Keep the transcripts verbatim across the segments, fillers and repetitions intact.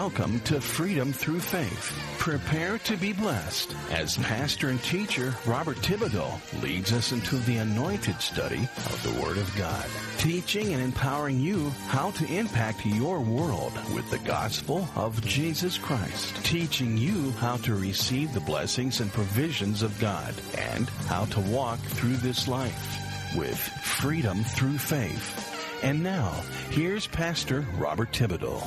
Welcome to Freedom Through Faith. Prepare to be blessed as pastor and teacher Robert Thibodeau leads us into the anointed study of the Word of God, teaching and empowering you how to impact your world with the gospel of Jesus Christ, teaching you how to receive the blessings and provisions of God and how to walk through this life with freedom through faith. And now, here's Pastor Robert Thibodeau.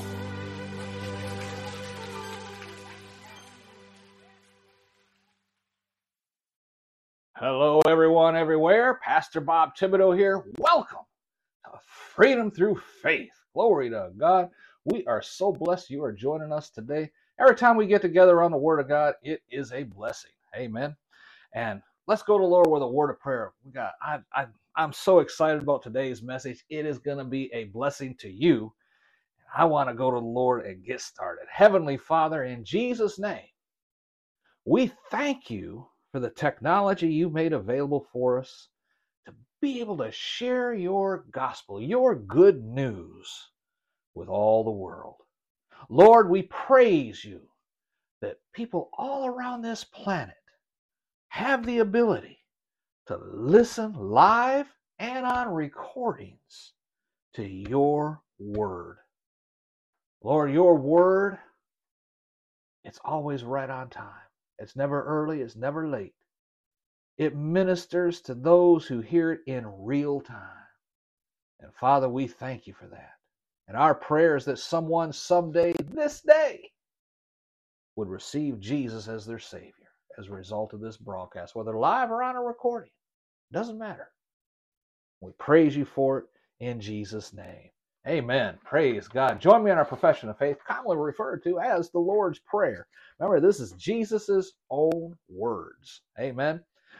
Hello, everyone, everywhere. Pastor Bob Thibodeau here. Welcome to Freedom Through Faith. Glory to God. We are so blessed you are joining us today. Every time we get together on the Word of God, it is a blessing. Amen. And let's go to the Lord with a word of prayer. We got. I, I, I'm so excited about today's message. It is going to be a blessing to you. I want to go to the Lord and get started. Heavenly Father, in Jesus' name, we thank you for the technology you made available for us to be able to share your gospel, your good news with all the world. Lord, we praise you that people all around this planet have the ability to listen live and on recordings to your word. Lord, your word, it's always right on time. It's never early, it's never late. It ministers to those who hear it in real time. And Father, we thank you for that. And our prayer is that someone someday, this day, would receive Jesus as their Savior as a result of this broadcast, whether live or on a recording. Doesn't matter. We praise you for it in Jesus' name. Amen. Praise God. Join me in our profession of faith, commonly referred to as the Lord's Prayer. Remember, this is Jesus' own words. Amen.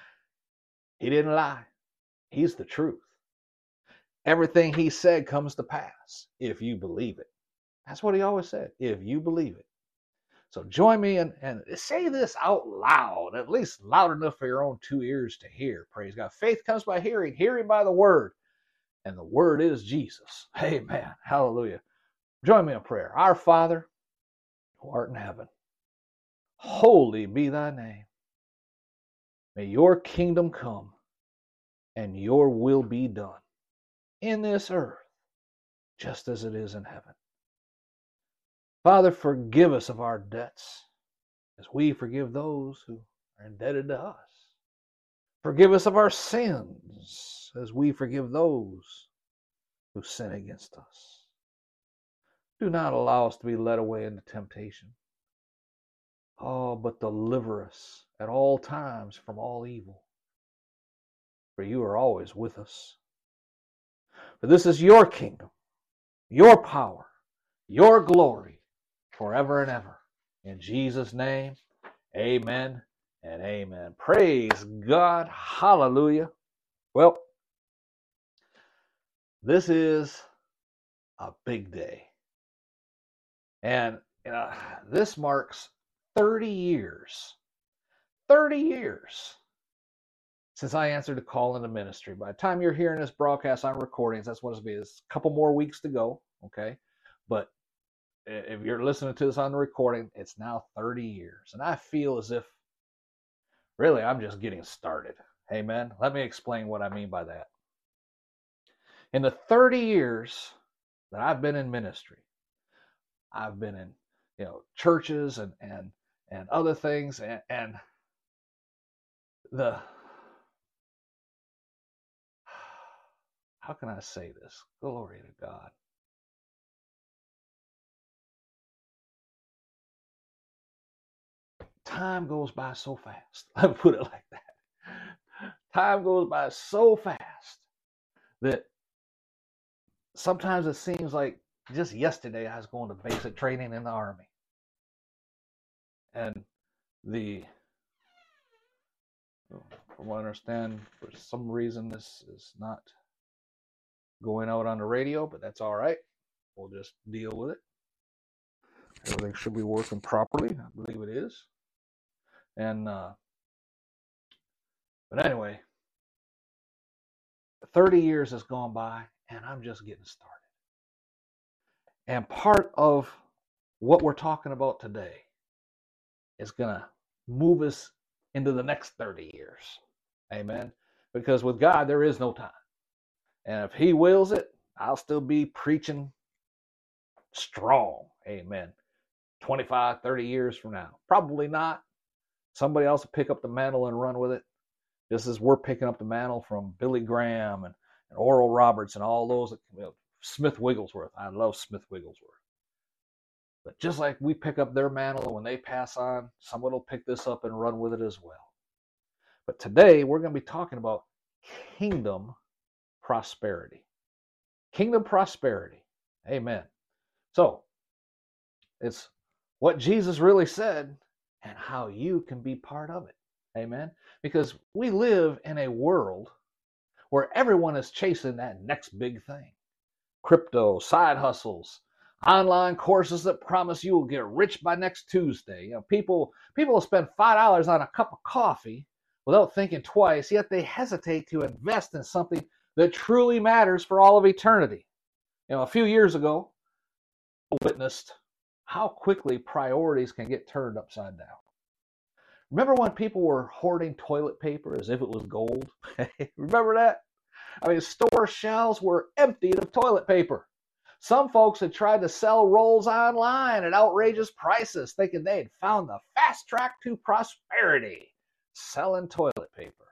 He didn't lie. He's the truth. Everything he said comes to pass if you believe it. That's what he always said, if you believe it. So join me and, and say this out loud, at least loud enough for your own two ears to hear. Praise God. Faith comes by hearing, hearing by the word. And the word is Jesus. Amen. Hallelujah. Join me in prayer. Our Father, who art in heaven, holy be thy name. May your kingdom come and your will be done in this earth, just as it is in heaven. Father, forgive us of our debts as we forgive those who are indebted to us. Forgive us of our sins as we forgive those who sin against us. Do not allow us to be led away into temptation. Oh, but deliver us at all times from all evil. For you are always with us. For this is your kingdom, your power, your glory, forever and ever. In Jesus' name, amen and amen. Praise God. Hallelujah. Well, this is a big day. And you know, this marks thirty years. thirty years since I answered a call into ministry. By the time you're hearing this broadcast on recordings, that's what it's be. It's a couple more weeks to go, okay? But if you're listening to this on the recording, it's now thirty years. And I feel as if, really, I'm just getting started. Amen? Let me explain what I mean by that. In the thirty years that I've been in ministry, I've been in, you know, churches and and and other things, and, and the how can I say this? Glory to God. Time goes by so fast. Let me put it like that. Time goes by so fast that sometimes it seems like just yesterday I was going to basic training in the Army. And the, from what I understand, for some reason this is not going out on the radio, but that's all right. We'll just deal with it. Everything should be working properly. I believe it is. And, uh, but anyway, thirty years has gone by and I'm just getting started. And part of what we're talking about today is going to move us into the next thirty years. Amen. Because with God, there is no time. And if he wills it, I'll still be preaching strong. Amen. twenty-five, thirty years from now. Probably not. Somebody else will pick up the mantle and run with it. Just as we're picking up the mantle from Billy Graham and, and Oral Roberts and all those, you know, Smith Wigglesworth. I love Smith Wigglesworth. But just like we pick up their mantle, and when they pass on, someone will pick this up and run with it as well. But today, we're going to be talking about kingdom prosperity. Kingdom prosperity. Amen. So, it's what Jesus really said and how you can be part of it. Amen. Because we live in a world where everyone is chasing that next big thing. Crypto, side hustles, online courses that promise you will get rich by next Tuesday. You know, people people will spend five dollars on a cup of coffee without thinking twice, yet they hesitate to invest in something that truly matters for all of eternity. You know, a few years ago, I witnessed how quickly priorities can get turned upside down. Remember when people were hoarding toilet paper as if it was gold? Remember that? I mean, store shelves were emptied of toilet paper. Some folks had tried to sell rolls online at outrageous prices, thinking they had found the fast track to prosperity, selling toilet paper.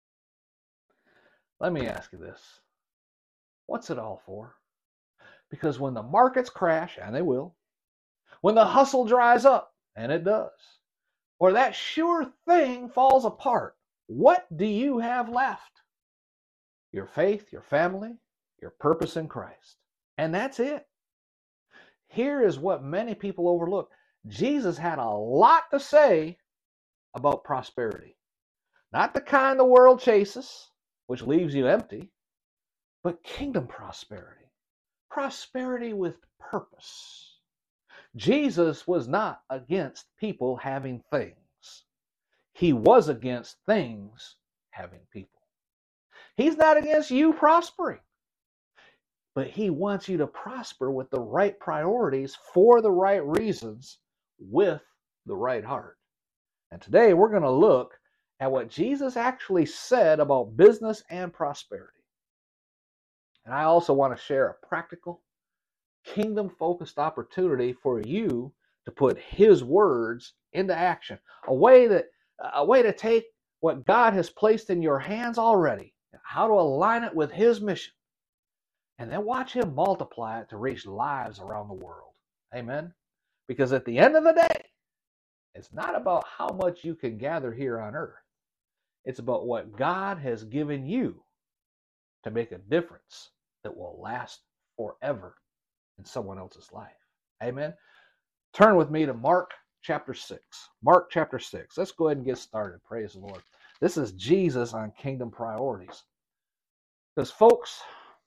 Let me ask you this. What's it all for? Because when the markets crash, and they will, when the hustle dries up, and it does, or that sure thing falls apart, what do you have left? Your faith, your family, your purpose in Christ. And that's it. Here is what many people overlook. Jesus had a lot to say about prosperity. Not the kind the world chases, which leaves you empty, but kingdom prosperity. Prosperity with purpose. Jesus was not against people having things. He was against things having people. He's not against you prospering. But he wants you to prosper with the right priorities for the right reasons with the right heart. And today we're going to look at what Jesus actually said about business and prosperity. And I also want to share a practical, kingdom-focused opportunity for you to put his words into action. A way that a way to take what God has placed in your hands already, how to align it with his mission, and then watch him multiply it to reach lives around the world. Amen? Because at the end of the day, it's not about how much you can gather here on earth. It's about what God has given you to make a difference that will last forever in someone else's life. Amen? Turn with me to Mark chapter six. Mark chapter six. Let's go ahead and get started. Praise the Lord. This is Jesus on kingdom priorities. Because, folks,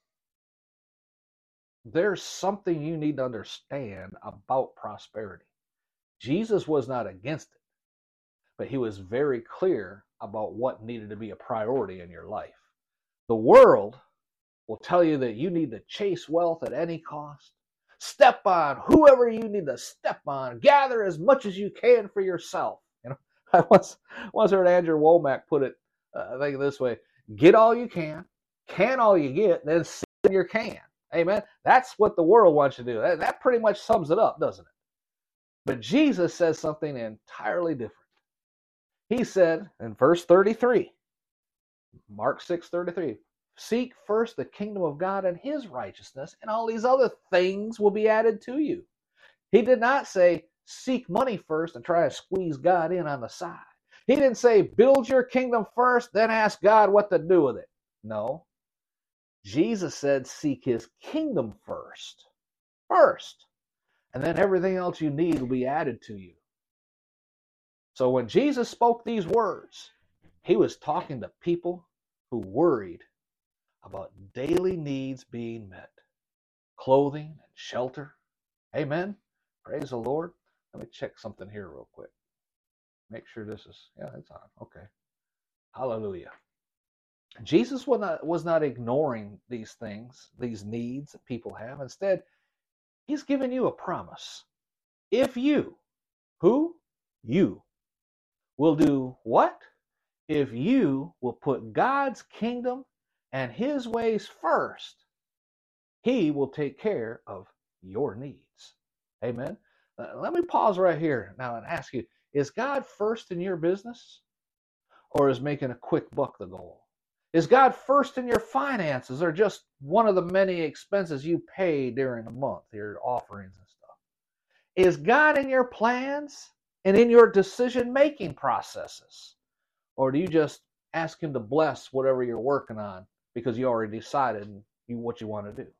there's something you need to understand about prosperity. Jesus was not against it, but he was very clear about what needed to be a priority in your life. The world will tell you that you need to chase wealth at any cost. Step on whoever you need to step on. Gather as much as you can for yourself. You know, I once, once heard Andrew Womack put it, uh, I think this way: get all you can, can all you get, then sit in your can. Amen. That's what the world wants you to do. That, that pretty much sums it up, doesn't it? But Jesus says something entirely different. He said in verse thirty-three, Mark six thirty-three, seek first the kingdom of God and his righteousness, and all these other things will be added to you. He did not say, seek money first and try to squeeze God in on the side. He didn't say, build your kingdom first, then ask God what to do with it. No. Jesus said, seek his kingdom first. First. And then everything else you need will be added to you. So when Jesus spoke these words, he was talking to people who worried about daily needs being met. Clothing and shelter. Amen. Praise the Lord. Let me check something here real quick. Make sure this is, yeah, it's on. Okay. Hallelujah. Jesus was not, was not ignoring these things, these needs that people have. Instead, he's given you a promise. If you, who? You, will do what? If you will put God's kingdom and his ways first, he will take care of your needs. Amen. Uh, let me pause right here now and ask you, is God first in your business, or is making a quick buck the goal? Is God first in your finances, or just one of the many expenses you pay during the month, your offerings and stuff? Is God in your plans and in your decision-making processes? Or do you just ask him to bless whatever you're working on because you already decided you, what you want to do?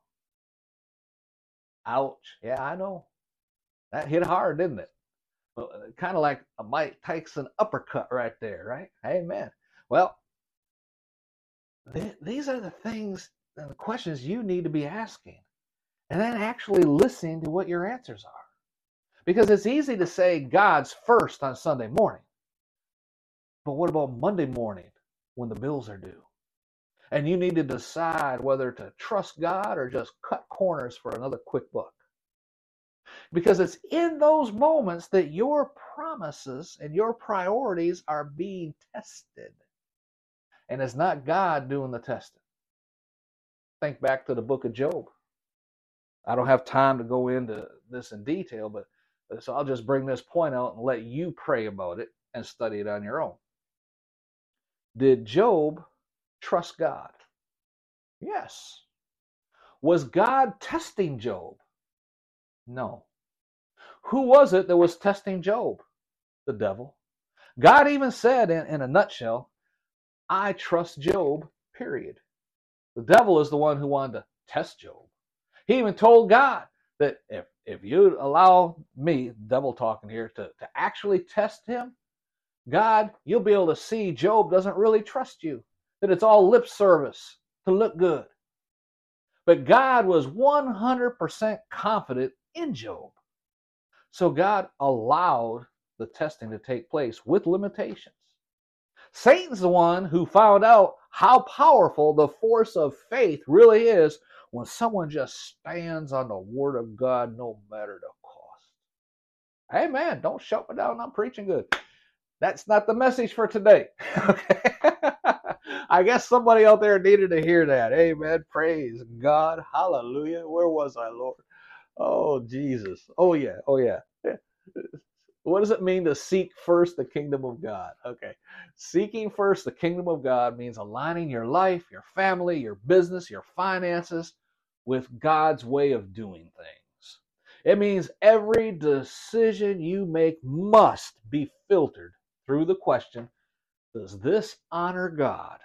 Ouch. Yeah, I know. That hit hard, didn't it? Well, kind of like a Mike Tyson uppercut right there, right? Amen. Well, th- these are the things and the questions you need to be asking, and then actually listening to what your answers are. Because it's easy to say God's first on Sunday morning. But what about Monday morning when the bills are due? And you need to decide whether to trust God or just cut corners for another quick buck. Because it's in those moments that your promises and your priorities are being tested. And it's not God doing the testing. Think back to the book of Job. I don't have time to go into this in detail, but so I'll just bring this point out and let you pray about it and study it on your own. Did Job trust God? Yes. Was God testing Job? No. Who was it that was testing Job? The devil. God even said in, in a nutshell, I trust Job, period. The devil is the one who wanted to test Job. He even told God that if, if you allow me, devil talking here, to, to actually test him, God, you'll be able to see Job doesn't really trust you, that it's all lip service to look good. But God was one hundred percent confident in Job. So God allowed the testing to take place with limitations. Satan's the one who found out how powerful the force of faith really is when someone just stands on the word of God no matter the cost. Amen. Don't shut me down. I'm preaching good. That's not the message for today. Okay. I guess somebody out there needed to hear that. Amen. Praise God. Hallelujah. Where was I, Lord? Oh, Jesus. Oh, yeah. Oh, yeah. What does it mean to seek first the kingdom of God? Okay. Seeking first the kingdom of God means aligning your life, your family, your business, your finances with God's way of doing things. It means every decision you make must be filtered through the question, does this honor God?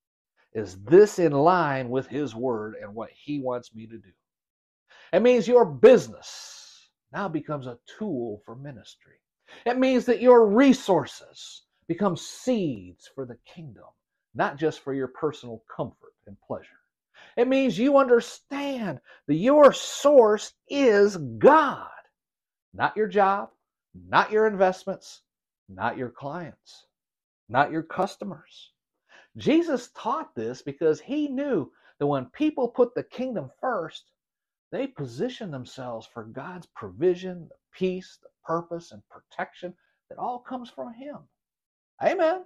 Is this in line with his word and what he wants me to do? It means your business now becomes a tool for ministry. It means that your resources become seeds for the kingdom, not just for your personal comfort and pleasure. It means you understand that your source is God, not your job, not your investments, not your clients, not your customers. Jesus taught this because he knew that when people put the kingdom first, they position themselves for God's provision, the peace, the purpose, and protection that all comes from him. Amen.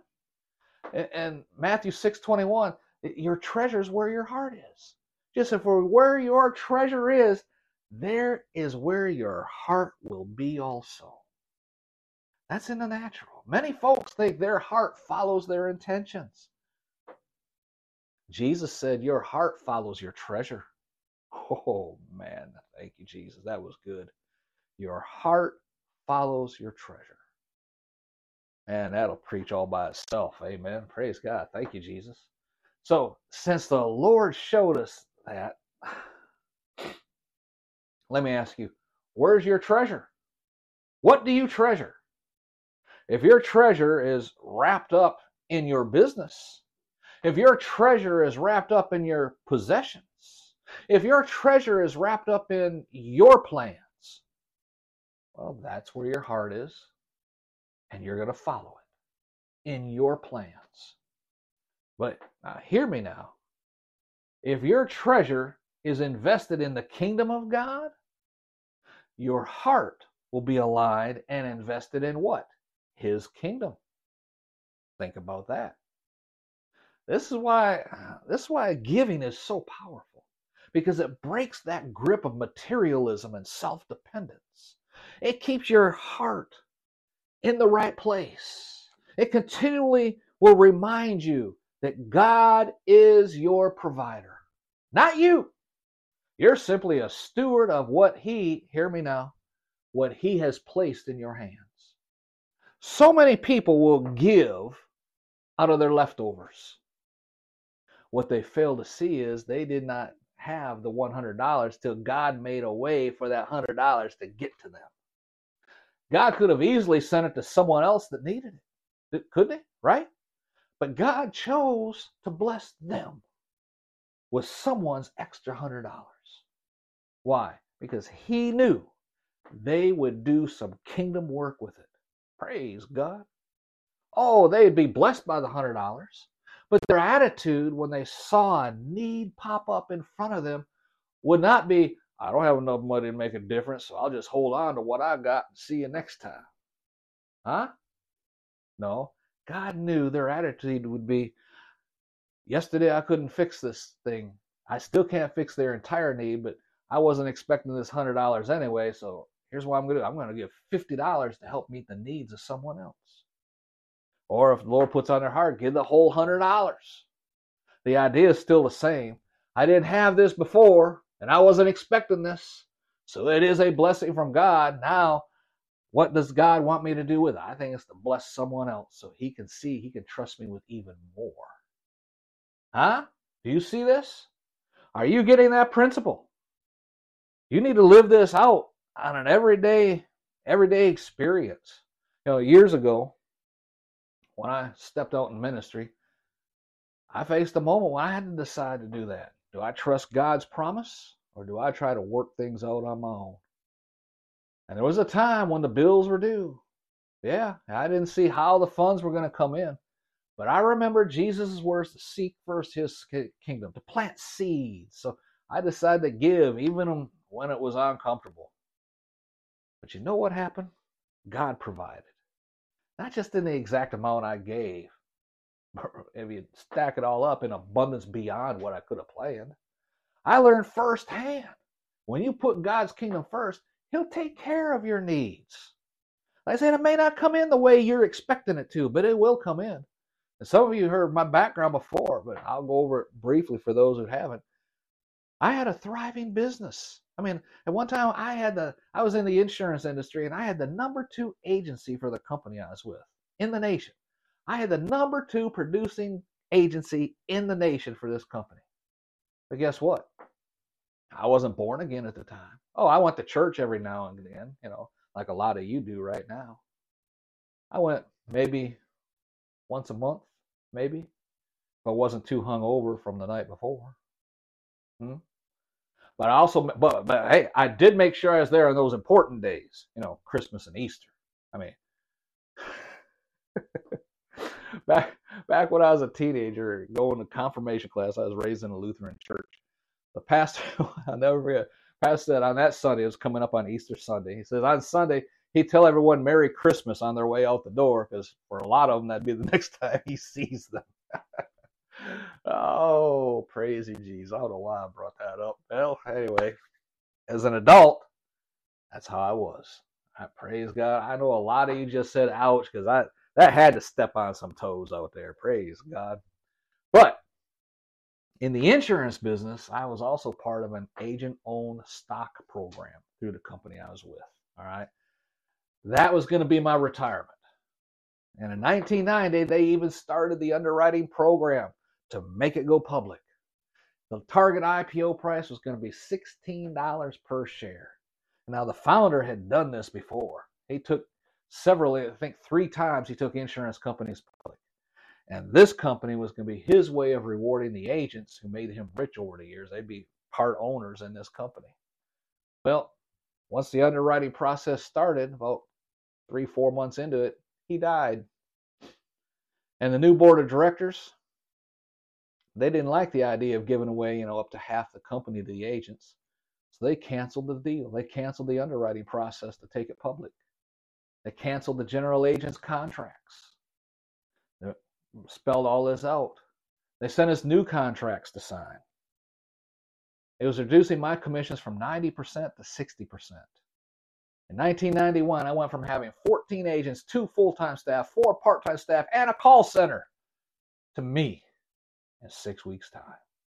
And Matthew six twenty-one, your treasure is where your heart is. Just if where your treasure is, there is where your heart will be also. That's in the natural. Many folks think their heart follows their intentions. Jesus said your heart follows your treasure. Oh, man. Thank you, Jesus. That was good. Your heart follows your treasure. Man, that'll preach all by itself. Amen. Praise God. Thank you, Jesus. So, since the Lord showed us that, let me ask you, where's your treasure? What do you treasure? If your treasure is wrapped up in your business, if your treasure is wrapped up in your possessions, if your treasure is wrapped up in your plans, well, that's where your heart is, and you're going to follow it in your plans. But uh, hear me now. If your treasure is invested in the kingdom of God, your heart will be aligned and invested in what? His kingdom. Think about that. This is why this is why giving is so powerful, because it breaks that grip of materialism and self-dependence. It keeps your heart in the right place. It continually will remind you that God is your provider, not you. You're simply a steward of what He, hear me now, what He has placed in your hands. So many people will give out of their leftovers. What they fail to see is they did not have the one hundred dollars till God made a way for that one hundred dollars to get to them. God could have easily sent it to someone else that needed it, couldn't He? Right? But God chose to bless them with someone's extra one hundred dollars. Why? Because He knew they would do some kingdom work with it. Praise God. Oh, they'd be blessed by the one hundred dollars. But their attitude when they saw a need pop up in front of them would not be, I don't have enough money to make a difference, so I'll just hold on to what I got and see you next time. Huh? No. God knew their attitude would be, yesterday I couldn't fix this thing. I still can't fix their entire need, but I wasn't expecting this one hundred dollars anyway, so here's what I'm going to do. I'm going to give fifty dollars to help meet the needs of someone else. Or if the Lord puts on their heart, give the whole one hundred dollars. The idea is still the same. I didn't have this before, and I wasn't expecting this. So it is a blessing from God. Now, what does God want me to do with it? I think it's to bless someone else so He can see, He can trust me with even more. Huh? Do you see this? Are you getting that principle? You need to live this out on an everyday, everyday experience. You know, years ago, when I stepped out in ministry, I faced a moment when I had to decide to do that. Do I trust God's promise, or do I try to work things out on my own? And there was a time when the bills were due. Yeah, I didn't see how the funds were going to come in. But I remember Jesus' words to seek first His kingdom, to plant seeds. So I decided to give even when it was uncomfortable. But you know what happened? God provided. Not just in the exact amount I gave. If you stack it all up, in abundance beyond what I could have planned. I learned firsthand, when you put God's kingdom first, He'll take care of your needs. Like I said, it may not come in the way you're expecting it to, but it will come in. And some of you heard my background before, but I'll go over it briefly for those who haven't. I had a thriving business. I mean, at one time I had the, I was in the insurance industry, and I had the number two agency for the company I was with in the nation. I had the number two producing agency in the nation for this company. But guess what? I wasn't born again at the time. Oh, I went to church every now and then, you know, like a lot of you do right now. I went maybe once a month, maybe, if I wasn't too hungover from the night before. Hmm? But I also, but, but hey, I did make sure I was there on those important days, you know, Christmas and Easter. I mean, back back when I was a teenager, going to confirmation class, I was raised in a Lutheran church. The pastor, I'll never forget, pastor said on that Sunday, it was coming up on Easter Sunday. He says on Sunday, he'd tell everyone Merry Christmas on their way out the door, because for a lot of them, that'd be the next time he sees them. Oh, praise you, Jesus. I don't know why I brought that up. Well, anyway, as an adult, that's how I was. I praise God. I know a lot of you just said ouch, because I that had to step on some toes out there. Praise God. But in the insurance business, I was also part of an agent-owned stock program through the company I was with. All right. That was going to be my retirement. And in nineteen ninety, they even started the underwriting program to make it go public. The target I P O price was going to be sixteen dollars per share. Now, the founder had done this before. He took several, I think three times he took insurance companies public. And this company was going to be his way of rewarding the agents who made him rich over the years. They'd be part owners in this company. Well, once the underwriting process started, about three, four months into it, he died. And the new board of directors, they didn't like the idea of giving away, you know, up to half the company to the agents. So they canceled the deal. They canceled the underwriting process to take it public. They canceled the general agent's contracts. They spelled all this out. They sent us new contracts to sign. It was reducing my commissions from ninety percent to sixty percent. In nineteen ninety-one, I went from having fourteen agents, two full-time staff, four part-time staff, and a call center to me in six weeks' time.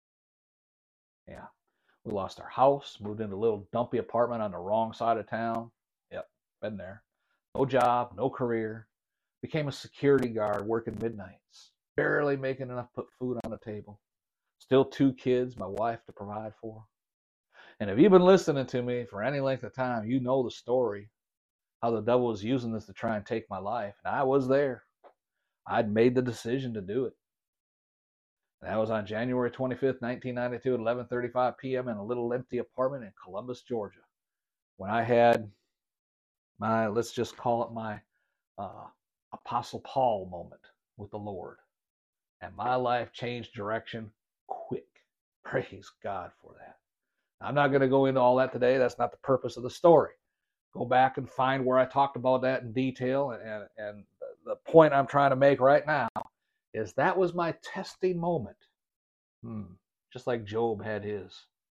Yeah, we lost our house, moved into a little dumpy apartment on the wrong side of town. Yep, been there. No job, no career. Became a security guard working midnights, barely making enough to put food on the table. Still two kids, my wife to provide for. And if you've been listening to me for any length of time, you know the story, how the devil was using this to try and take my life. And I was there. I'd made the decision to do it. And that was on January twenty-fifth, nineteen ninety-two at eleven thirty-five p.m. in a little empty apartment in Columbus, Georgia, when I had my, let's just call it my uh, Apostle Paul moment with the Lord. And my life changed direction quick. Praise God for that. I'm not going to go into all that today. That's not the purpose of the story. Go back and find where I talked about that in detail. And, and, and the point I'm trying to make right now is that was my testing moment. Hmm. Just like Job had his.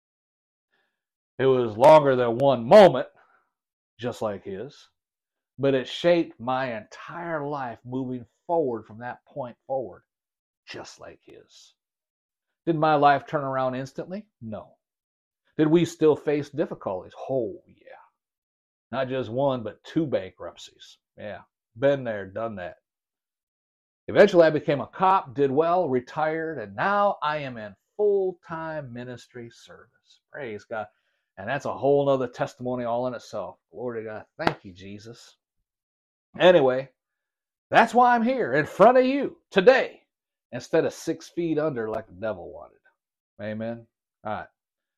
It was longer than one moment, just like his. But it shaped my entire life moving forward from that point forward, just like his. Did my life turn around instantly? No. Did we still face difficulties? Oh, yeah. Not just one, but two bankruptcies. Yeah, been there, done that. Eventually, I became a cop, did well, retired, and now I am in full-time ministry service. Praise God. And that's a whole nother testimony all in itself. Glory to God. Thank you, Jesus. Anyway, that's why I'm here in front of you today instead of six feet under like the devil wanted. Amen. All right.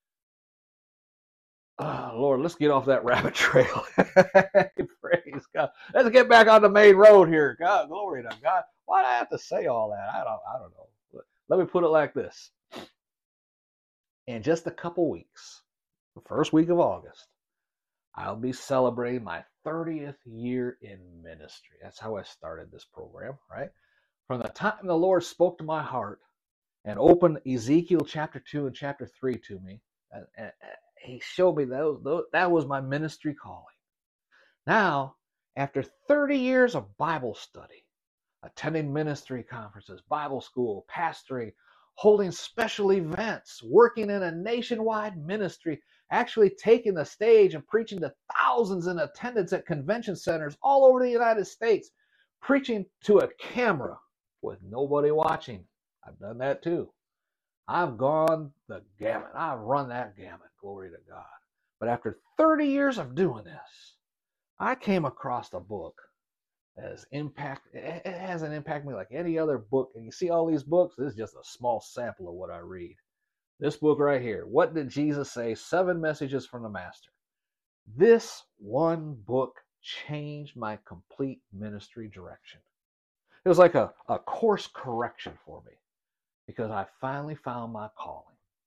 Oh, Lord, let's get off that rabbit trail. Praise God. Let's get back on the main road here. God, glory to God. Why do I have to say all that? I don't, I don't know. Let me put it like this. In just a couple weeks, the first week of August, I'll be celebrating my thirtieth year in ministry. That's how I started this program, right? From the time the Lord spoke to my heart and opened Ezekiel chapter two and chapter three to me, and, and, He showed me those, those, that was my ministry calling. Now, after thirty years of Bible study, attending ministry conferences, Bible school, pastoring, holding special events, working in a nationwide ministry, actually taking the stage and preaching to thousands in attendance at convention centers all over the United States, preaching to a camera with nobody watching. I've done that too. I've gone the gamut. I've run that gamut. Glory to God. But after thirty years of doing this, I came across a book that has impact. It hasn't impacted me like any other book. And you see all these books? This is just a small sample of what I read. This book right here. What did Jesus say? Seven Messages from the Master. This one book changed my complete ministry direction. It was like a, a course correction for me, because I finally found my calling.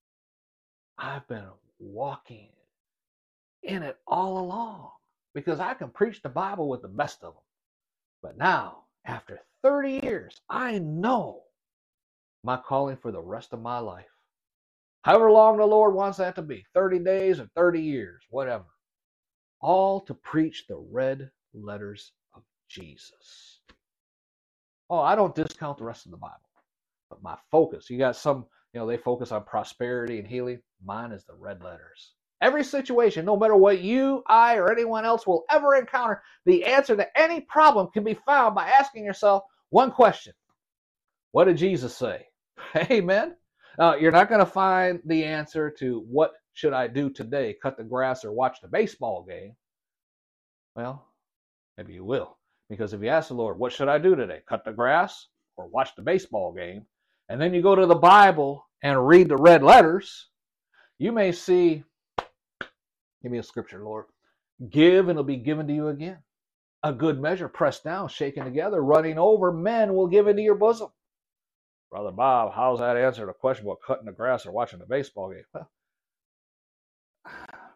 I've been walking in it all along because I can preach the Bible with the best of them. But now, after thirty years, I know my calling for the rest of my life. However long the Lord wants that to be, thirty days or thirty years, whatever. All to preach the red letters of Jesus. Oh, I don't discount the rest of the Bible. But my focus, you got some, you know, they focus on prosperity and healing. Mine is the red letters. Every situation, no matter what you, I, or anyone else will ever encounter, the answer to any problem can be found by asking yourself one question. What did Jesus say? Amen. Now, you're not going to find the answer to what should I do today, cut the grass or watch the baseball game. Well, maybe you will. Because if you ask the Lord, what should I do today, cut the grass or watch the baseball game? And then you go to the Bible and read the red letters, you may see, give me a scripture, Lord. Give and it'll be given to you again. A good measure, pressed down, shaken together, running over, men will give into your bosom. Brother Bob, how's that answer the question about cutting the grass or watching the baseball game? Well,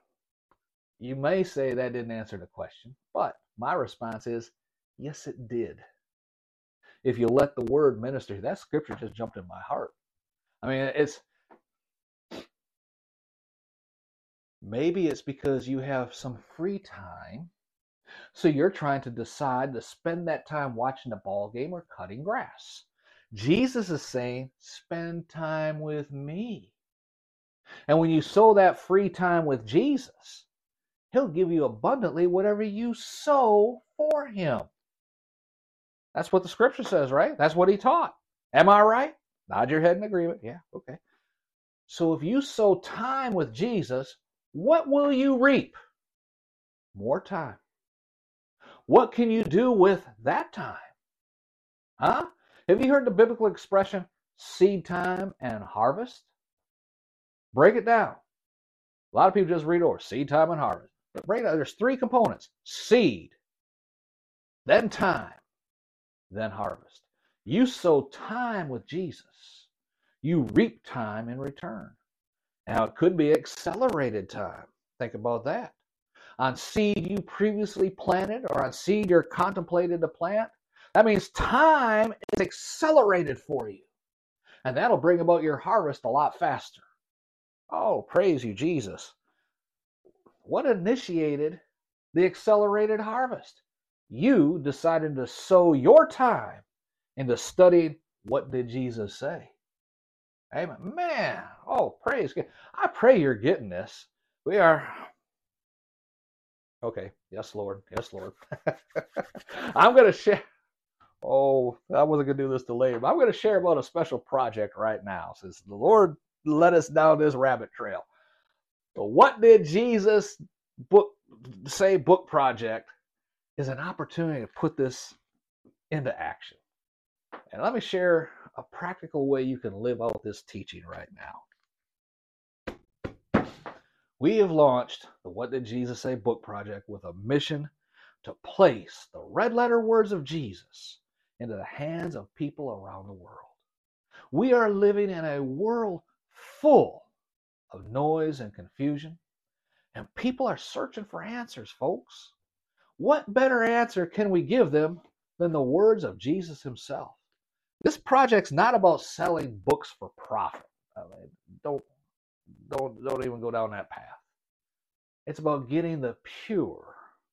You may say that didn't answer the question, but my response is, yes, it did. If you let the word minister, that scripture just jumped in my heart. I mean, it's maybe it's because you have some free time, so you're trying to decide to spend that time watching the ball game or cutting grass. Jesus is saying, spend time with me. And when you sow that free time with Jesus, he'll give you abundantly whatever you sow for him. That's what the scripture says, right? That's what he taught. Am I right? Nod your head in agreement. Yeah, okay. So if you sow time with Jesus, what will you reap? More time. What can you do with that time? Huh? Have you heard the biblical expression, seed time and harvest? Break it down. A lot of people just read over seed time and harvest. But break it down. There's three components. Seed, then time, then harvest. You sow time with Jesus. You reap time in return. Now, it could be accelerated time. Think about that. On seed you previously planted or on seed you're contemplated to plant, that means time is accelerated for you. And that'll bring about your harvest a lot faster. Oh, praise you, Jesus. What initiated the accelerated harvest? You decided to sow your time into studying what did Jesus say. Amen. Man, oh, praise God. I pray you're getting this. We are... Okay, yes, Lord. Yes, Lord. I'm going to share... Oh, I wasn't going to do this delay, but I'm going to share about a special project right now, since the Lord led us down this rabbit trail. So what did Jesus book say book project is an opportunity to put this into action. And let me share a practical way you can live out this teaching right now. We have launched the What Did Jesus Say book project with a mission to place the red letter words of Jesus into the hands of people around the world. We are living in a world full of noise and confusion, and people are searching for answers, folks. What better answer can we give them than the words of Jesus himself? This project's not about selling books for profit. I mean, don't, don't, don't even go down that path. It's about getting the pure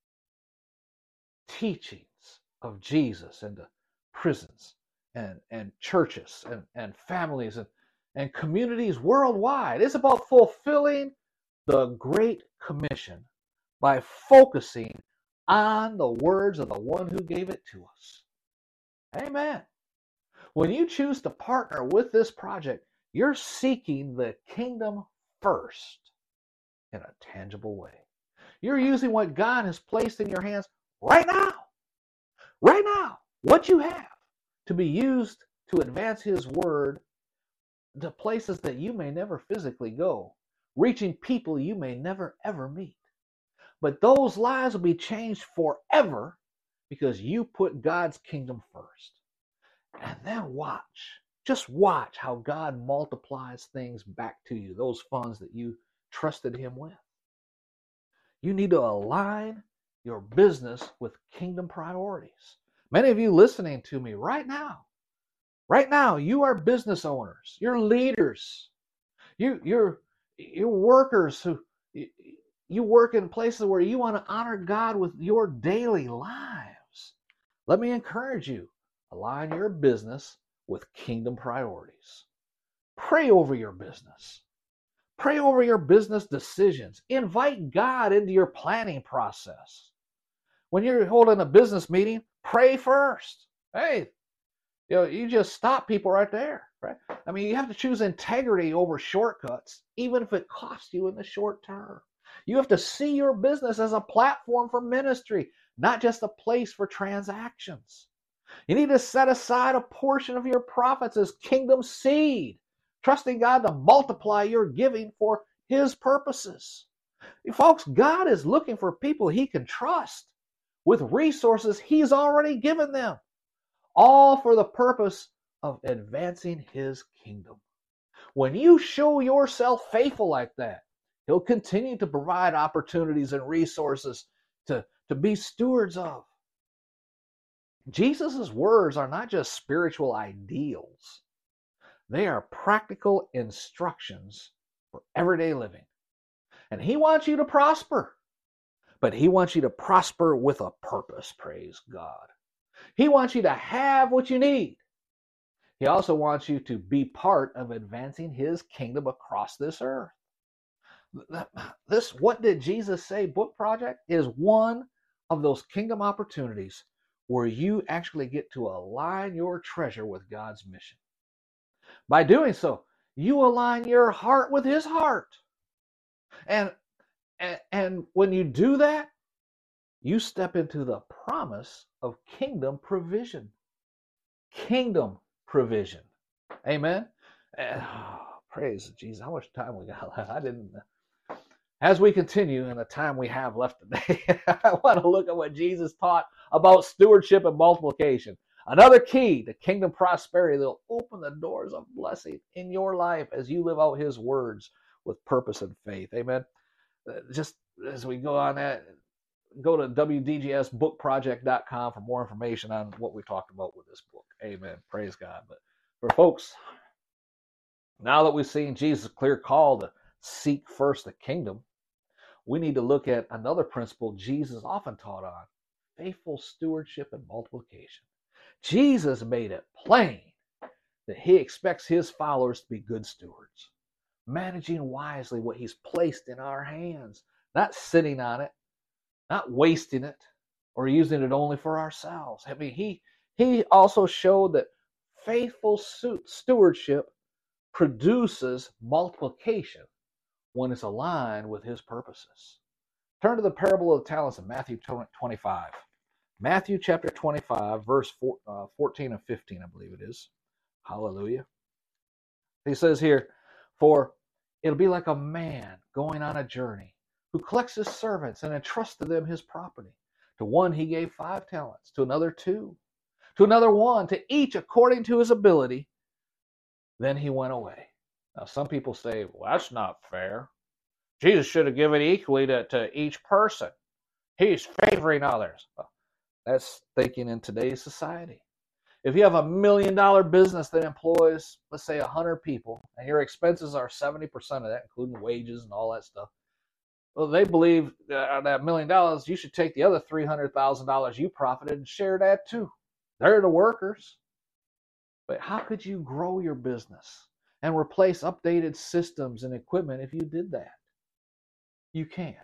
teachings of Jesus into prisons and, and churches and, and families and, and communities worldwide. It's about fulfilling the Great Commission by focusing on the words of the one who gave it to us. Amen. When you choose to partner with this project, you're seeking the kingdom first in a tangible way. You're using what God has placed in your hands right now. Right now. What you have to be used to advance his word to places that you may never physically go, reaching people you may never ever meet. But those lives will be changed forever because you put God's kingdom first. And then watch, just watch how God multiplies things back to you, those funds that you trusted him with. You need to align your business with kingdom priorities. Many of you listening to me right now, right now, you are business owners, you're leaders, you, you're, you're workers who, you work in places where you want to honor God with your daily lives. Let me encourage you, align your business with kingdom priorities. Pray over your business. Pray over your business decisions. Invite God into your planning process. When you're holding a business meeting, pray first. Hey, you know, you just stop people right there, right? I mean, you have to choose integrity over shortcuts, even if it costs you in the short term. You have to see your business as a platform for ministry, not just a place for transactions. You need to set aside a portion of your profits as kingdom seed, trusting God to multiply your giving for his purposes. Folks, God is looking for people he can trust with resources he's already given them, all for the purpose of advancing his kingdom. When you show yourself faithful like that, He'll continue to provide opportunities and resources to, to be stewards of. Jesus' words are not just spiritual ideals. They are practical instructions for everyday living. And he wants you to prosper. But he wants you to prosper with a purpose, praise God. He wants you to have what you need. He also wants you to be part of advancing his kingdom across this earth. This What Did Jesus Say book project is one of those kingdom opportunities where you actually get to align your treasure with God's mission. By doing so, you align your heart with his heart. And, and, and when you do that, you step into the promise of kingdom provision. Kingdom provision. Amen. And, oh, praise Jesus. How much time we got left? I didn't. As we continue in the time we have left today, I want to look at what Jesus taught about stewardship and multiplication. Another key to kingdom prosperity that will open the doors of blessing in your life as you live out his words with purpose and faith. Amen. Just as we go on that, go to w d g s book project dot com for more information on what we talked about with this book. Amen. Praise God. But for folks, now that we've seen Jesus' clear call to seek first the kingdom, we need to look at another principle Jesus often taught on: faithful stewardship and multiplication. Jesus made it plain that he expects his followers to be good stewards, managing wisely what he's placed in our hands, not sitting on it, not wasting it, or using it only for ourselves. I mean, he, he also showed that faithful stewardship produces multiplication when it's aligned with his purposes. Turn to the parable of the talents in Matthew twenty-five. Matthew chapter twenty-five, verse four, uh, fourteen and fifteen, I believe it is. Hallelujah. He says here, for it'll be like a man going on a journey who collects his servants and entrusts to them his property. To one he gave five talents, to another two, to another one, to each according to his ability. Then he went away. Now some people say, well, that's not fair. Jesus should have given equally to, to each person. He's favoring others. Well, that's thinking in today's society. If you have a million dollar business that employs, let's say, one hundred people, and your expenses are seventy percent of that, including wages and all that stuff, well, they believe that that million dollars, you should take the other three hundred thousand dollars you profited and share that too. They're the workers. But how could you grow your business and replace updated systems and equipment if you did that? You can't.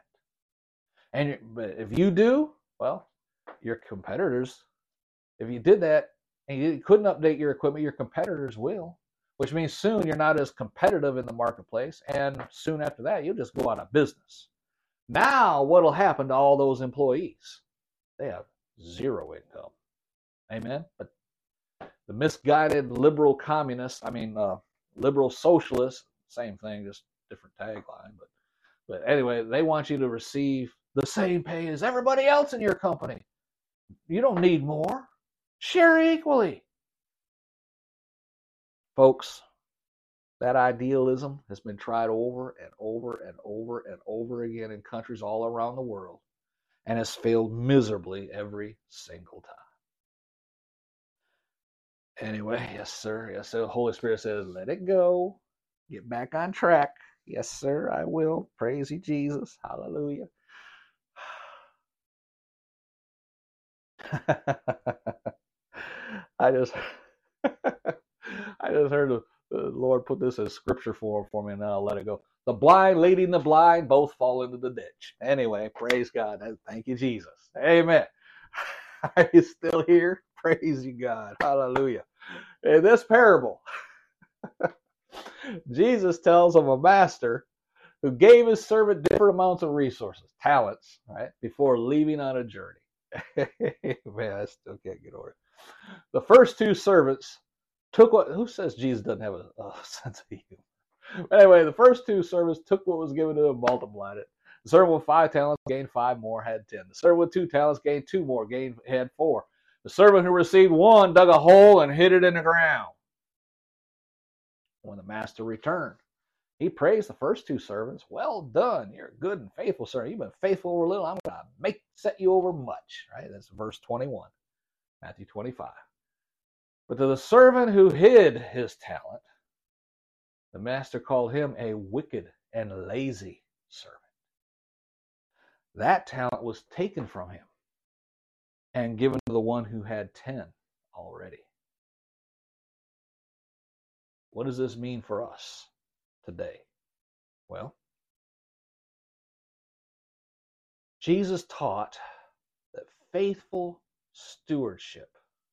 And but if you do, well, your competitors, if you did that and you couldn't update your equipment, your competitors will, which means soon you're not as competitive in the marketplace, and soon after that, you'll just go out of business. Now, what will happen to all those employees? They have zero income. Amen? But the misguided liberal communists, I mean, uh, liberal socialists, same thing, just different tagline. But, but anyway, they want you to receive the same pay as everybody else in your company. You don't need more. Share equally. Folks, that idealism has been tried over and over and over and over again in countries all around the world and has failed miserably every single time. Anyway, yes, sir. Yes, sir. The Holy Spirit says, let it go. Get back on track. Yes, sir, I will. Praise you, Jesus. Hallelujah. I just I just heard the, the Lord put this as scripture form for me, and then I'll let it go. The blind leading the blind both fall into the ditch. Anyway, praise God. Thank you, Jesus. Amen. Are you still here? Praise you, God. Hallelujah. In this parable, Jesus tells of a master who gave his servant different amounts of resources, talents, right, before leaving on a journey. Man, I still can't get over it. The first two servants took what, who says Jesus doesn't have a, a sense of humor? Anyway, the first two servants took what was given to them, multiplied it. The servant with five talents gained five more, had ten. The servant with two talents gained two more, gained had four. The servant who received one dug a hole and hid it in the ground. When the master returned, He praised the first two servants. Well done, you're a good and faithful servant. You've been faithful over little, I'm going to make set you over much. Right? That's verse twenty-one, Matthew twenty-five. But to the servant who hid his talent, the master called him a wicked and lazy servant. That talent was taken from him and given to the one who had ten already. What does this mean for us today? Well, Jesus taught that faithful stewardship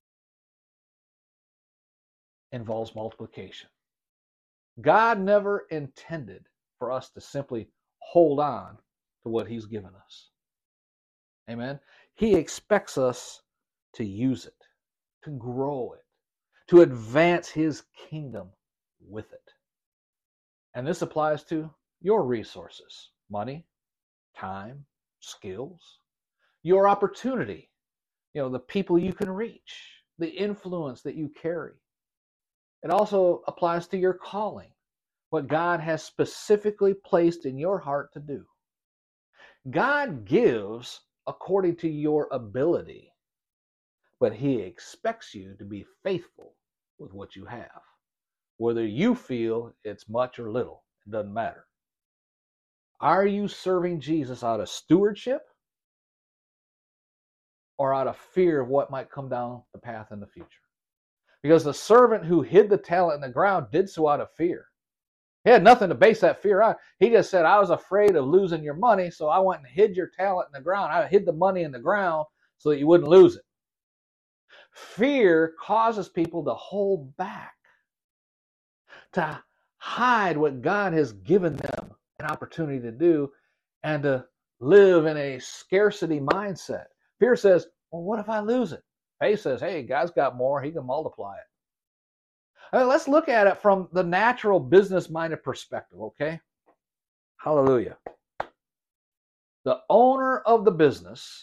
involves multiplication. God never intended for us to simply hold on to what he's given us. Amen. He expects us to use it, to grow it, to advance his kingdom with it. And this applies to your resources, money, time, skills, your opportunity, you know, the people you can reach, the influence that you carry. It also applies to your calling, what God has specifically placed in your heart to do. God gives according to your ability, but he expects you to be faithful with what you have. Whether you feel it's much or little, it doesn't matter. Are you serving Jesus out of stewardship or out of fear of what might come down the path in the future? Because the servant who hid the talent in the ground did so out of fear. He had nothing to base that fear on. He just said, I was afraid of losing your money, so I went and hid your talent in the ground. I hid the money in the ground so that you wouldn't lose it. Fear causes people to hold back, to hide what God has given them an opportunity to do, and to live in a scarcity mindset. Fear says, well, what if I lose it? Faith says, hey, God's got more. He can multiply it. I mean, let's look at it from the natural business-minded perspective, okay? Hallelujah. The owner of the business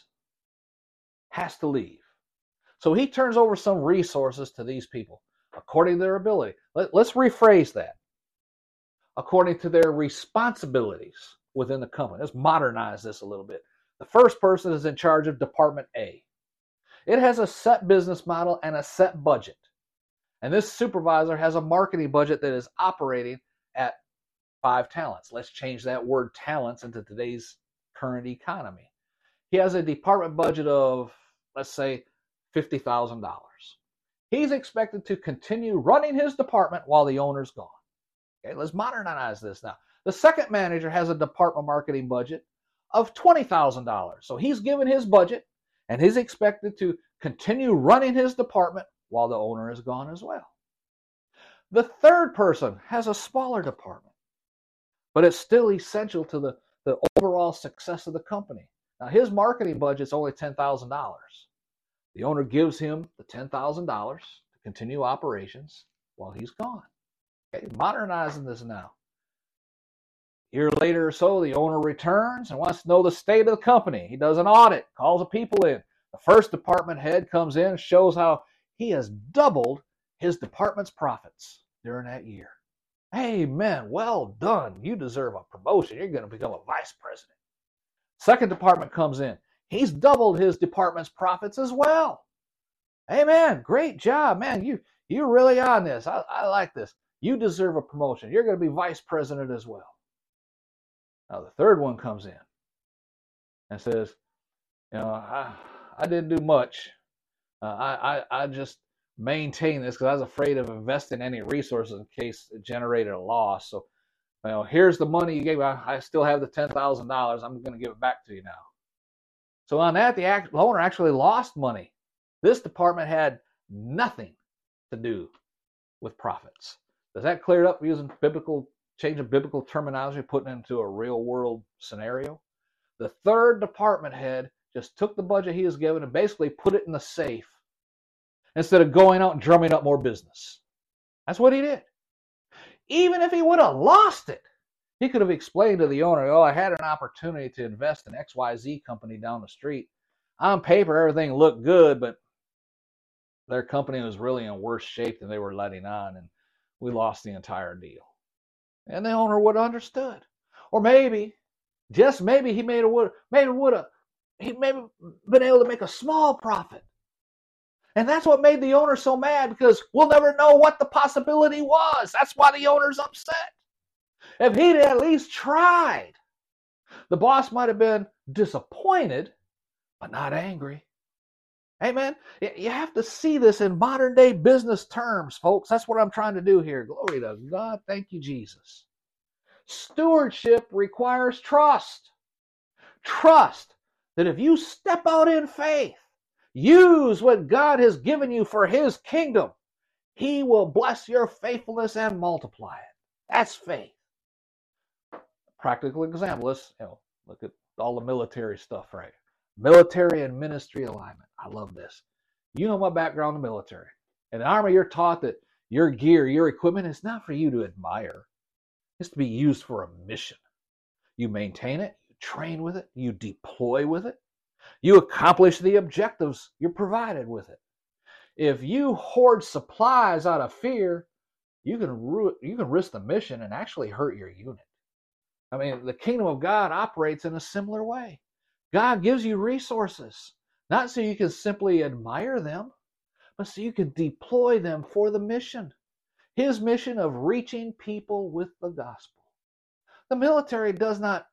has to leave. So he turns over some resources to these people according to their ability. Let, let's rephrase that. According to their responsibilities within the company. Let's modernize this a little bit. The first person is in charge of Department A. It has a set business model and a set budget. And this supervisor has a marketing budget that is operating at five talents. Let's change that word talents into today's current economy. He has a department budget of, let's say, fifty thousand dollars. He's expected to continue running his department while the owner's gone. Okay, let's modernize this now. The second manager has a department marketing budget of twenty thousand dollars. So he's given his budget, and he's expected to continue running his department while the owner is gone as well. The third person has a smaller department, but it's still essential to the, the overall success of the company. Now, his marketing budget is only ten thousand dollars. The owner gives him the ten thousand dollars to continue operations while he's gone. Okay, modernizing this now. A year later or so, the owner returns and wants to know the state of the company. He does an audit, calls the people in. The first department head comes in and shows how he has doubled his department's profits during that year. Amen. Well done. You deserve a promotion. You're going to become a vice president. Second department comes in. He's doubled his department's profits as well. Amen. Great job, man. You, you're really on this. I, I like this. You deserve a promotion. You're going to be vice president as well. Now, the third one comes in and says, you know, I, I didn't do much. Uh, I, I, I just maintained this because I was afraid of investing any resources in case it generated a loss. So, you know, here's the money you gave. I, I still have the ten thousand dollars. I'm going to give it back to you now. So on that, the act, owner actually lost money. This department had nothing to do with profits. Does that clear it up using biblical, change of biblical terminology, putting it into a real world scenario? The third department head just took the budget he was given and basically put it in the safe instead of going out and drumming up more business. That's what he did. Even if he would have lost it, he could have explained to the owner, oh, I had an opportunity to invest in X Y Z company down the street. On paper, everything looked good, but their company was really in worse shape than they were letting on, and we lost the entire deal. and the owner would have understood. Or maybe, just maybe, he made a would maybe would have he maybe been able to make a small profit. And that's what made the owner so mad, because we'll never know what the possibility was. That's why the owner's upset. If he'd at least tried, the boss might have been disappointed, but not angry. Amen. You have to see this in modern day business terms, folks. That's what I'm trying to do here. Glory to God. Thank you, Jesus. Stewardship requires trust. Trust that if you step out in faith, use what God has given you for his kingdom, he will bless your faithfulness and multiply it. That's faith. Practical example. Let's you know, look at all the military stuff, right? Military and ministry alignment. I love this. You know my background in the military. In the Army, you're taught that your gear, your equipment is not for you to admire. It's to be used for a mission. You maintain it, you train with it, you deploy with it, you accomplish the objectives you're provided with it. If you hoard supplies out of fear, you can ru- you can risk the mission and actually hurt your unit. I mean, the kingdom of God operates in a similar way. God gives you resources, not so you can simply admire them, but so you can deploy them for the mission. His mission of reaching people with the gospel. The military does not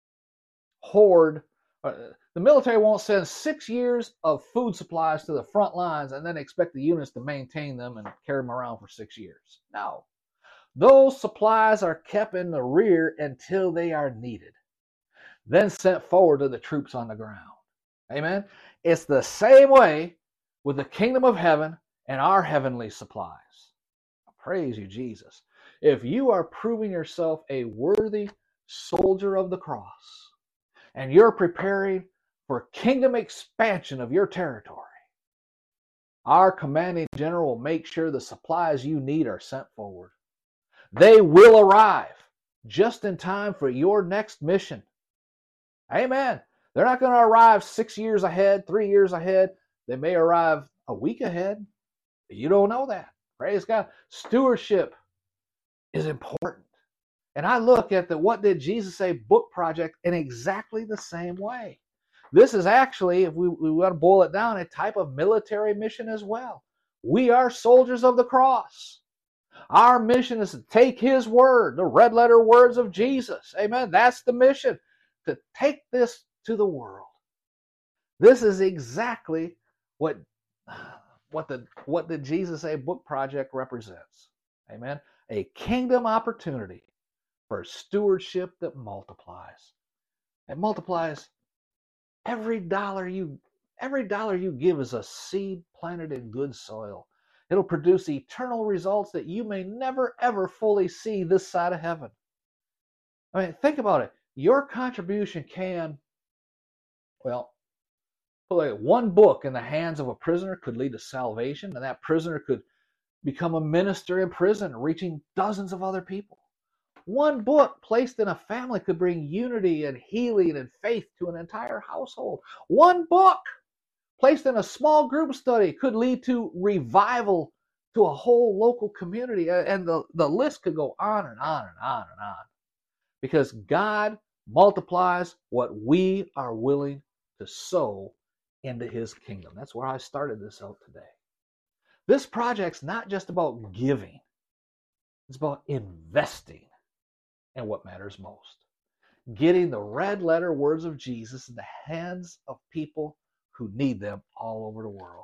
hoard, uh, the military won't send six years of food supplies to the front lines and then expect the units to maintain them and carry them around for six years. No. Those supplies are kept in the rear until they are needed, then sent forward to the troops on the ground. Amen? It's the same way with the kingdom of heaven and our heavenly supplies. Praise you, Jesus. If you are proving yourself a worthy soldier of the cross, and you're preparing for kingdom expansion of your territory, our commanding general will make sure the supplies you need are sent forward. They will arrive just in time for your next mission. Amen. They're not going to arrive six years ahead, three years ahead. They may arrive a week ahead. You don't know that. Praise God. Stewardship is important. And I look at the What Did Jesus Say book project in exactly the same way. This is actually, if we, we want to boil it down, a type of military mission as well. We are soldiers of the cross. Our mission is to take his word, the red letter words of Jesus. Amen. That's the mission, to take this to the world. This is exactly what, what the What Did Jesus Say book project represents. Amen. A kingdom opportunity for stewardship that multiplies. It multiplies every dollar you every dollar you give is a seed planted in good soil. It'll produce eternal results that you may never ever fully see this side of heaven. I mean, think about it. Your contribution can, well, like one book in the hands of a prisoner could lead to salvation, and that prisoner could become a minister in prison, reaching dozens of other people. One book placed in a family could bring unity and healing and faith to an entire household. One book placed in a small group study could lead to revival to a whole local community. And the, the list could go on and on and on and on. Because God multiplies what we are willing to sow into his kingdom. That's where I started this out today. This project's not just about giving. It's about investing in what matters most. Getting the red letter words of Jesus in the hands of people who need them all over the world.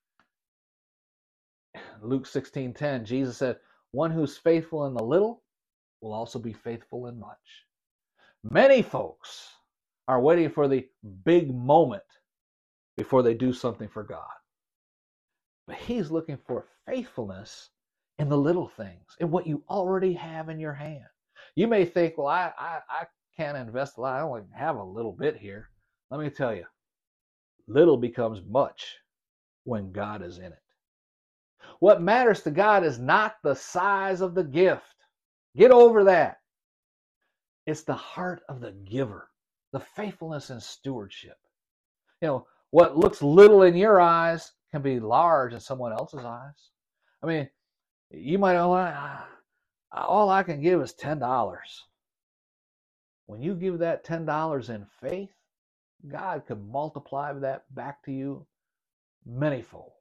Luke sixteen ten, Jesus said, one who's faithful in the little will also be faithful in much. Many folks are waiting for the big moment before they do something for God. But he's looking for faithfulness in the little things, in what you already have in your hand. You may think, well, I, I, I can't invest a lot. I only have a little bit here. Let me tell you, little becomes much when God is in it. What matters to God is not the size of the gift. Get over that. It's the heart of the giver, the faithfulness and stewardship. You know, what looks little in your eyes can be large in someone else's eyes. I mean, you might, oh, All I can give is ten dollars. When you give that ten dollars in faith, God could multiply that back to you manyfold.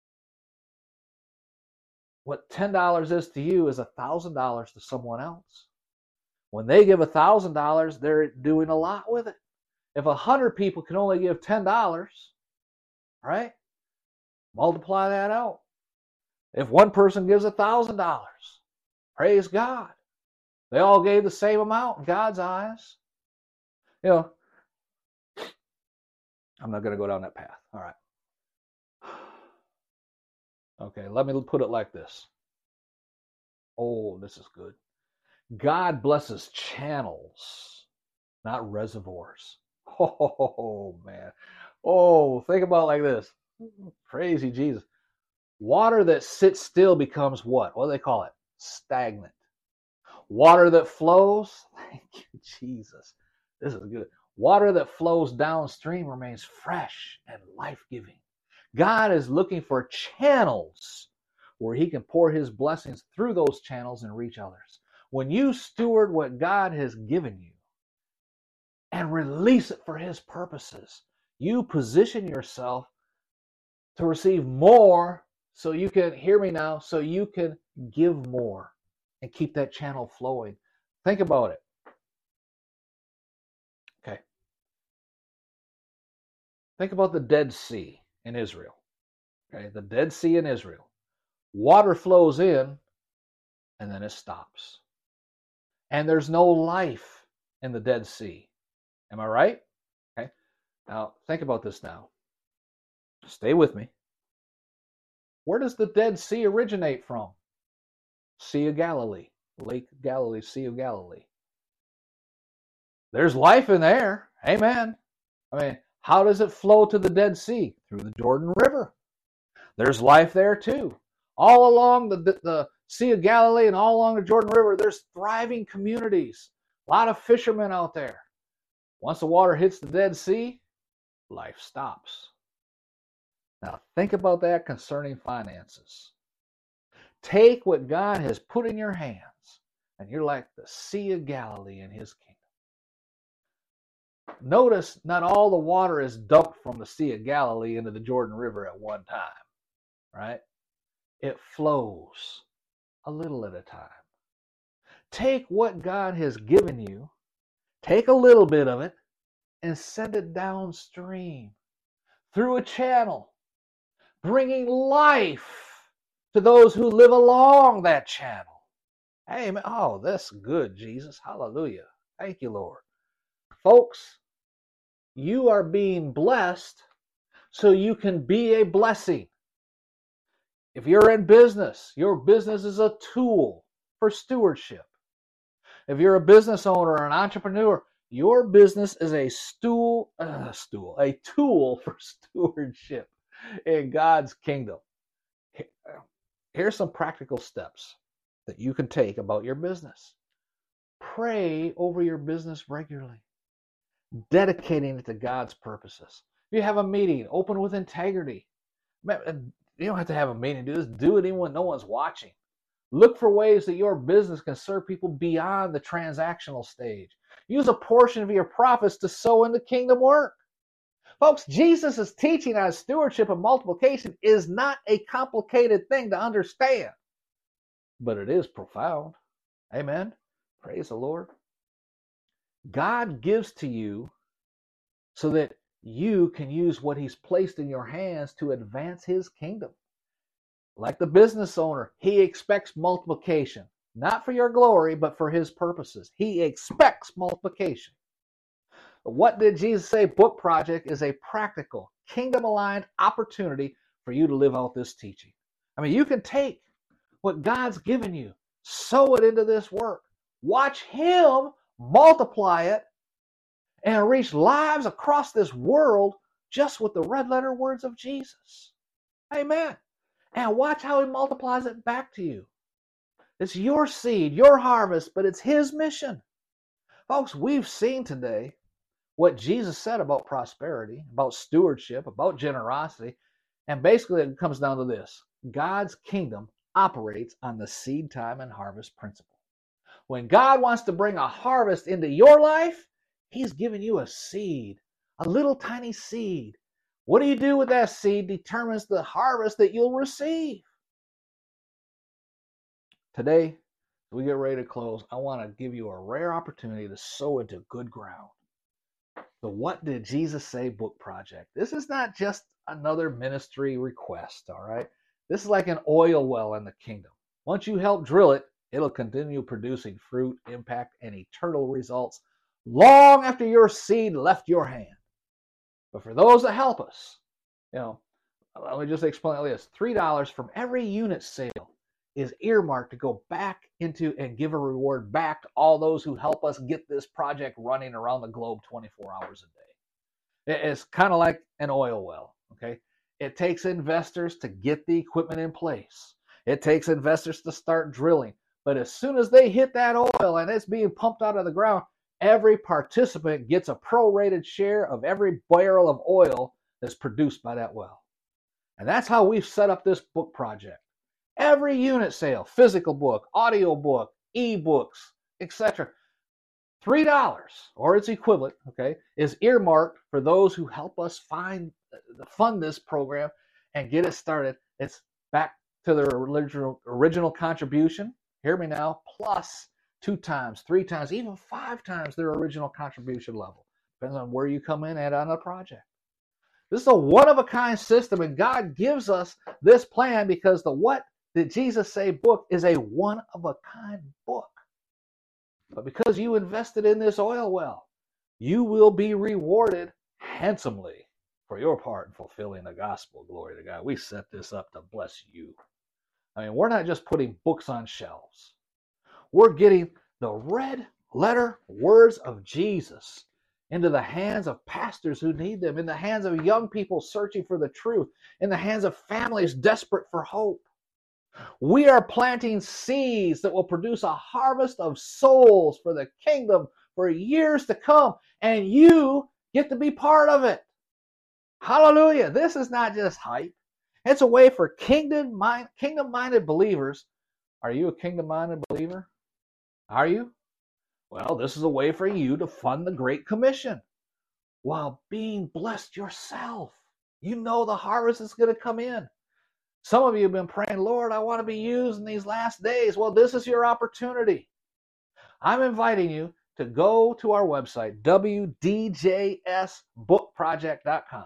What ten dollars is to you is one thousand dollars to someone else. When they give one thousand dollars, they're doing a lot with it. If one hundred people can only give ten dollars, right? Multiply that out. If one person gives one thousand dollars, praise God. They all gave the same amount in God's eyes. You know, I'm not going to go down that path. All right. Okay, let me put it like this. Oh, this is good. God blesses channels, not reservoirs. Oh, man. Oh, think about it like this. Praise you, Jesus. Water that sits still becomes what? What do they call it? Stagnant. Water that flows, thank you, Jesus. This is good. Water that flows downstream remains fresh and life-giving. God is looking for channels where he can pour his blessings through those channels and reach others. When you steward what God has given you and release it for his purposes, you position yourself to receive more so you can, hear me now, so you can give more and keep that channel flowing. Think about it. Okay. Think about the Dead Sea in Israel. Okay, the Dead Sea in Israel. Water flows in and then it stops. And there's no life in the Dead Sea. Am I right? Okay. Now, think about this now. Stay with me. Where does the Dead Sea originate from? Sea of Galilee. Lake Galilee, Sea of Galilee. There's life in there. Amen. I mean, how does it flow to the Dead Sea? Through the Jordan River. There's life there too. All along the, the, the Sea of Galilee and all along the Jordan River, there's thriving communities. A lot of fishermen out there. Once the water hits the Dead Sea, life stops. Now think about that concerning finances. Take what God has put in your hands, and you're like the Sea of Galilee in his kingdom. Notice not all the water is dumped from the Sea of Galilee into the Jordan River at one time, right? It flows a little at a time. Take what God has given you, take a little bit of it, and send it downstream through a channel, bringing life to those who live along that channel. Amen. Oh, that's good, Jesus. Hallelujah. Thank you, Lord. Folks, you are being blessed so you can be a blessing. If you're in business, your business is a tool for stewardship. If you're a business owner or an entrepreneur, your business is a stool, uh, stool, a tool for stewardship in God's kingdom. Here's some practical steps that you can take about your business. Pray over your business regularly, dedicating it to God's purposes. If you have a meeting, open with integrity. You don't have to have a meeting. Do this. Do it even when no one's watching. Look for ways that your business can serve people beyond the transactional stage. Use a portion of your profits to sow into kingdom work. Folks, Jesus' teaching on stewardship and multiplication is not a complicated thing to understand, but it is profound. Amen. Praise the Lord. God gives to you so that you can use what he's placed in your hands to advance his kingdom. Like the business owner, he expects multiplication, not for your glory, but for his purposes. He expects multiplication. What did Jesus say? Book Project is a practical, kingdom-aligned opportunity for you to live out this teaching. I mean, you can take what God's given you, sow it into this work, watch him multiply it, and reach lives across this world just with the red letter words of Jesus. Amen. And watch how he multiplies it back to you. It's your seed, your harvest, but it's his mission. Folks, we've seen today what Jesus said about prosperity, about stewardship, about generosity, and basically it comes down to this. God's kingdom operates on the seed time and harvest principle. When God wants to bring a harvest into your life, he's giving you a seed, a little tiny seed. What do you do with that seed determines the harvest that you'll receive. Today, as we get ready to close, I want to give you a rare opportunity to sow into good ground. The What Did Jesus Say book project. This is not just another ministry request, all right? This is like an oil well in the kingdom. Once you help drill it, it'll continue producing fruit, impact, and eternal results long after your seed left your hand. But for those that help us, you know, let me just explain this. three dollars from every unit sale is earmarked to go back into and give a reward back to all those who help us get this project running around the globe twenty-four hours a day. It's kind of like an oil well, okay? It takes investors to get the equipment in place. It takes investors to start drilling. But as soon as they hit that oil and it's being pumped out of the ground, every participant gets a prorated share of every barrel of oil that's produced by that well. And that's how we've set up this book project. Every unit sale, physical book, audio book, e-books, et cetera, three dollars or its equivalent, okay, is earmarked for those who help us find, fund this program and get it started. It's back to their original, original contribution, hear me now, plus two times, three times, even five times their original contribution level. Depends on where you come in at on a project. This is a one-of-a-kind system, and God gives us this plan because the What Did Jesus Say book is a one-of-a-kind book. But because you invested in this oil well, you will be rewarded handsomely for your part in fulfilling the gospel. Glory to God. We set this up to bless you. I mean, we're not just putting books on shelves. We're getting the red letter words of Jesus into the hands of pastors who need them, in the hands of young people searching for the truth, in the hands of families desperate for hope. We are planting seeds that will produce a harvest of souls for the kingdom for years to come, and you get to be part of it. Hallelujah. This is not just hype. It's a way for kingdom mind, kingdom-minded believers. Are you a kingdom-minded believer? Are you? Well, this is a way for you to fund the Great Commission while being blessed yourself. You know the harvest is going to come in. Some of you have been praying, Lord, I want to be used in these last days. Well, this is your opportunity. I'm inviting you to go to our website, w d j s book project dot com,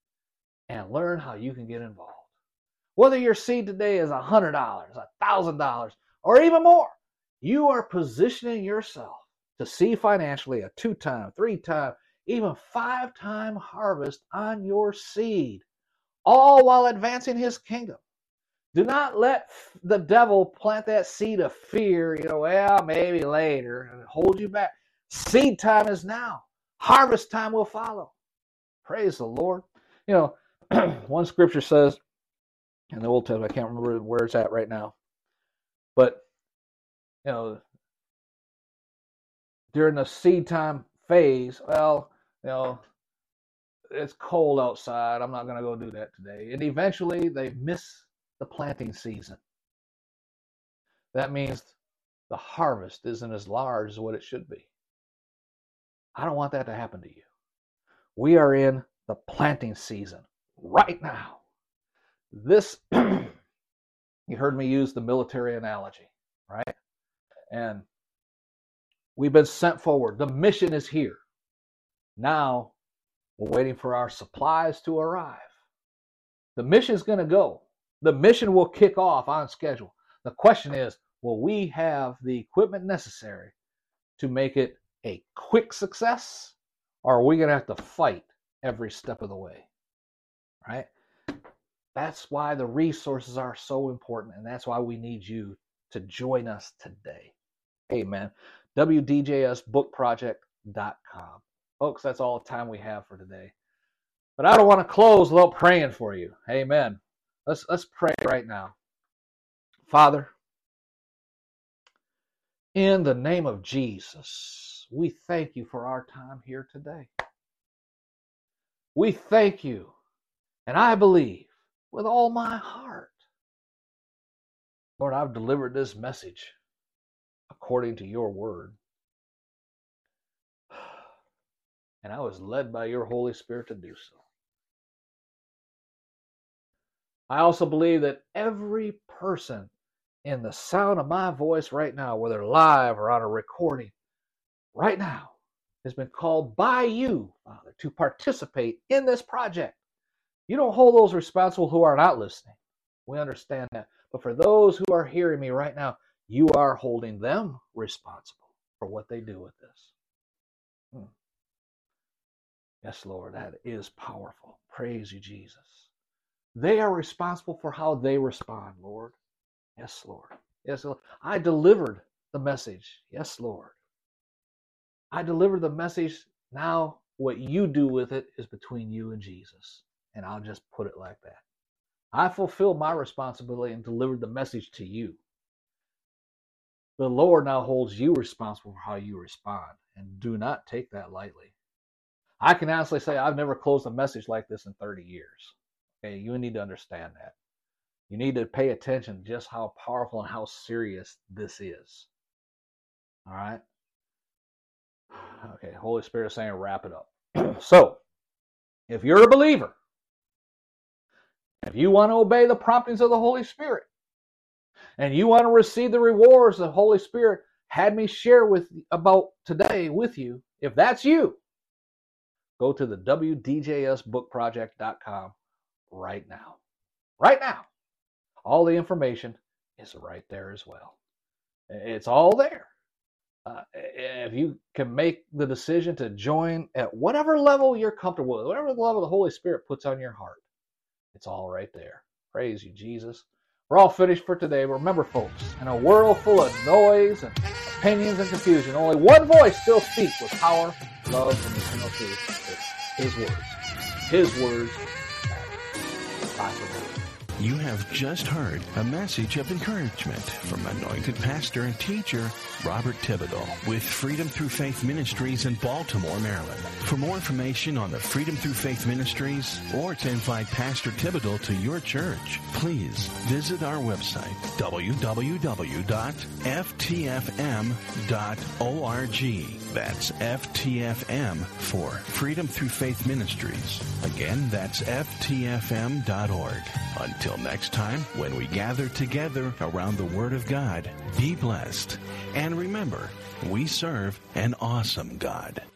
and learn how you can get involved. Whether your seed today is one hundred dollars, one thousand dollars, or even more, you are positioning yourself to see financially a two-time, three-time, even five-time harvest on your seed, all while advancing his kingdom. Do not let the devil plant that seed of fear, you know, well, maybe later, and hold you back. Seed time is now. Harvest time will follow. Praise the Lord. You know, one scripture says in the Old Testament, I can't remember where it's at right now, but, you know, during the seed time phase, well, you know, it's cold outside. I'm not going to go do that today. And eventually they miss the planting season. That means the harvest isn't as large as what it should be. I don't want that to happen to you. We are in the planting season right now. This, you heard me use the military analogy, right? And we've been sent forward. The mission is here. Now we're waiting for our supplies to arrive. The mission's going to go. The mission will kick off on schedule. The question is, will we have the equipment necessary to make it a quick success, or are we going to have to fight every step of the way? Right? That's why the resources are so important, and that's why we need you to join us today. Amen. w d j s book project dot com. Folks, that's all the time we have for today. But I don't want to close without praying for you. Amen. Let's let's pray right now. Father, in the name of Jesus, we thank you for our time here today. We thank you, and I believe with all my heart, Lord, I've delivered this message according to your word. And I was led by your Holy Spirit to do so. I also believe that every person in the sound of my voice right now, whether live or on a recording, right now, has been called by you, Father, to participate in this project. You don't hold those responsible who are not listening. We understand that. But for those who are hearing me right now, you are holding them responsible for what they do with this. Hmm. Yes, Lord, that is powerful. Praise you, Jesus. They are responsible for how they respond, Lord. Yes, Lord. Yes, Lord. I delivered the message. Yes, Lord. I delivered the message. Now what you do with it is between you and Jesus. And I'll just put it like that. I fulfilled my responsibility and delivered the message to you. The Lord now holds you responsible for how you respond. And do not take that lightly. I can honestly say I've never closed a message like this in thirty years. Okay, you need to understand that. You need to pay attention to just how powerful and how serious this is. All right? Okay, Holy Spirit is saying wrap it up. So, if you're a believer, if you want to obey the promptings of the Holy Spirit, and you want to receive the rewards the Holy Spirit had me share with about today with you, if that's you, go to the W D J S book project dot com right now. Right now. All the information is right there as well. It's all there. Uh, if you can make the decision to join at whatever level you're comfortable with, whatever level the Holy Spirit puts on your heart, it's all right there. Praise you, Jesus. We're all finished for today. But remember, folks, in a world full of noise and opinions and confusion, only one voice still speaks with power, love, and eternal truth. It's His words. His words. Possible. You have just heard a message of encouragement from anointed pastor and teacher Robert Thibodeau with Freedom Through Faith Ministries in Baltimore, Maryland. For more information on the Freedom Through Faith Ministries or to invite Pastor Thibodeau to your church, please visit our website, w w w dot f t f m dot org. That's F T F M for Freedom Through Faith Ministries. Again, that's F T F M dot org. Until next time, when we gather together around the Word of God, be blessed. And remember, we serve an awesome God.